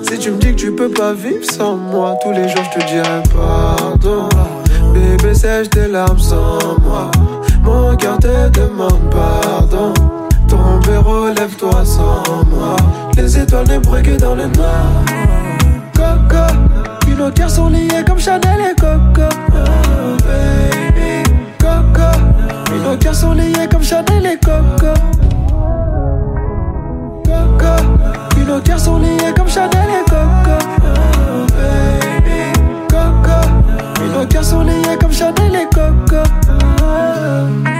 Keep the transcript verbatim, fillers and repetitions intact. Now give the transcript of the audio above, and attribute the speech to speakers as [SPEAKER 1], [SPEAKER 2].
[SPEAKER 1] Si tu me dis que tu peux pas vivre sans moi, tous les jours je te dirai pardon. Bébé sèche tes larmes sans moi, mon cœur te demande pardon. Tombe, relève-toi sans moi, les étoiles ne brillent que dans le noir. Coco, puis nos cœurs sont liés comme Chanel et Coco. Oh baby, Coco, puis nos cœurs sont liés comme Chanel et Coco. Coco, puis nos cœurs sont liés comme Chanel et Coco. Oh baby, Coco, puis nos cœurs sont liés comme Chanel et Coco. Oh.